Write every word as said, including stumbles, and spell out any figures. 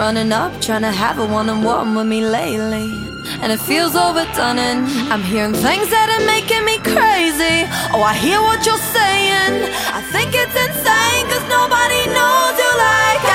running up, trying to have a one-on-one with me lately, and it feels overdone, and I'm hearing things that are making me crazy. Oh, I hear what you're saying, I think it's insane, cause nobody knows you like I